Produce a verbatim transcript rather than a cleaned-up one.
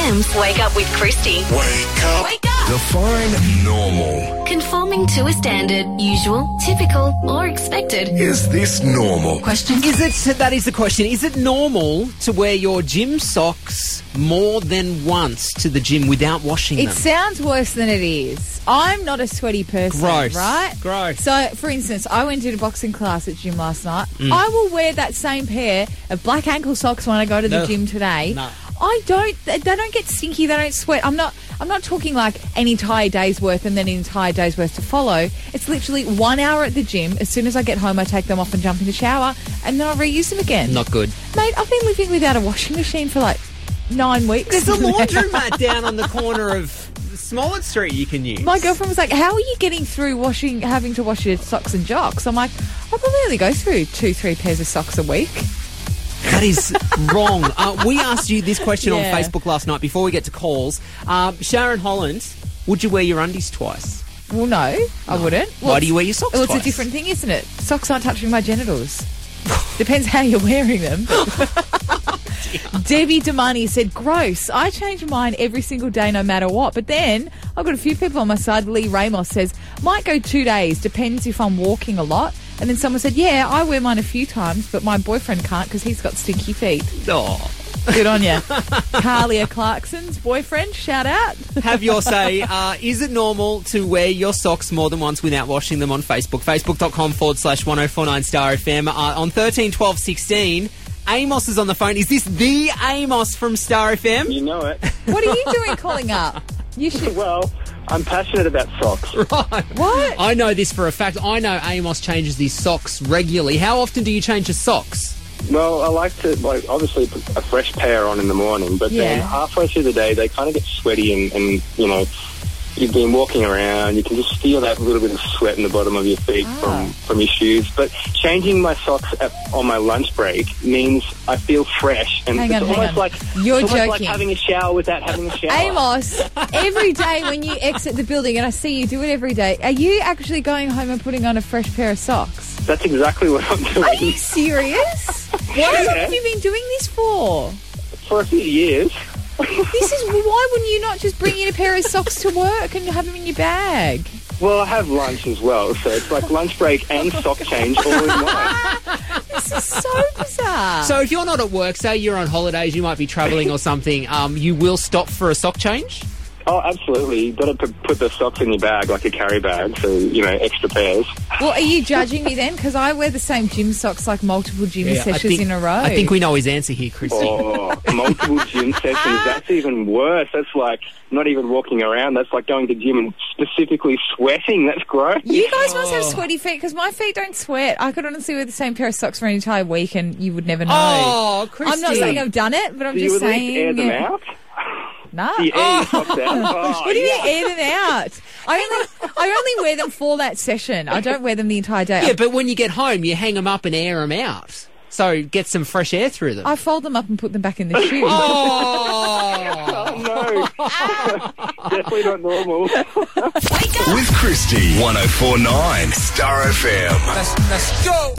M's Wake Up with Christy. Wake up. Wake up. Define normal. Conforming to a standard, usual, typical, or expected. Is this normal? Question. Is it, that is the question, is it normal to wear your gym socks more than once to the gym without washing It them? sounds worse than it is. I'm not a sweaty person, Gross. right? Gross. So, for instance, I went to a boxing class at gym last night. Mm. I will wear that same pair of black ankle socks when I go to the No. gym today. No. I don't. They they don't get stinky. They don't sweat. I'm not. I'm not talking like an entire day's worth and then an entire day's worth to follow. It's literally one hour at the gym. As soon as I get home, I take them off and jump in the shower, and then I reuse them again. Not good. Mate, I've been living without a washing machine for like nine weeks. There's a laundromat down on the corner of Smollett Street you can use. My girlfriend was like, how are you getting through washing, having to wash your socks and jocks? I'm like, I probably only go through two, three pairs of socks a week. That is wrong. Uh, we asked you this question Yeah. on Facebook last night before we get to calls. Um, Sharon Holland, would you wear your undies twice? Well, no, I wouldn't. Well, Why do you wear your socks Well, it's twice? a different thing, isn't it? Socks aren't touching my genitals. Depends how you're wearing them. Debbie Damani said, gross. I change mine every single day no matter what. But then I've got a few people on my side. Lee Ramos says, might go two days. Depends if I'm walking a lot. And then someone said, yeah, I wear mine a few times, but my boyfriend can't because he's got stinky feet. Oh. Good on you. Carlia Clarkson's boyfriend, shout out. Have your say. Uh, is it normal to wear your socks more than once without washing them on Facebook? Facebook.com forward slash 1049 Star F M. Uh, on thirteen twelve sixteen, Amos is on the phone. Is this the Amos from Star F M? You know it. What are you doing calling up? You should. Well, I'm passionate about socks. Right. What? I know this for a fact. I know Amos changes his socks regularly. How often do you change your socks? Well, I like to, like, obviously put a fresh pair on in the morning, but then Yeah. halfway through the day, they kind of get sweaty and, and, you know, you've been walking around, you can just feel that little bit of sweat in the bottom of your feet Ah. from, from your shoes. But changing my socks at, on my lunch break means I feel fresh. And Hang it's on, hang almost on. like You're it's almost like joking. having a shower without having a shower. Amos, every day when you exit the building, and I see you do it every day, are you actually going home and putting on a fresh pair of socks? That's exactly what I'm doing. Are you serious? How long have you been doing this for? For a few years. This is why wouldn't you not just bring in a pair of socks to work and have them in your bag? Well, I have lunch as well, so it's like lunch break and sock change all in one. This is so bizarre. So if you're not at work, say you're on holidays, you might be travelling or something, um, you will stop for a sock change? Oh, absolutely. You've got to p- put the socks in your bag, like a carry bag, so, you know, extra pairs. Well, are you judging me then? Because I wear the same gym socks like multiple gym Yeah, I sessions think- in a row. I think we know his answer here, Christy. Oh, multiple gym sessions, that's even worse. That's like not even walking around. That's like going to the gym and specifically sweating. That's gross. You guys must Oh. have sweaty feet because my feet don't sweat. I could honestly wear the same pair of socks for an entire week and you would never know. Oh, Christy. I'm not saying I've done it, but I'm Do you just at saying. least air them out? No. Do you air your socks out? Oh, What do you yeah. mean air them out? I only I only wear them for that session. I don't wear them the entire day. Yeah, but when you get home, you hang them up and air them out. So get some fresh air through them. I fold them up and put them back in the shoe. Oh! Oh, no. Definitely not normal. Wake up. With Christy. ten forty-nine Star F M. Let's, let's go.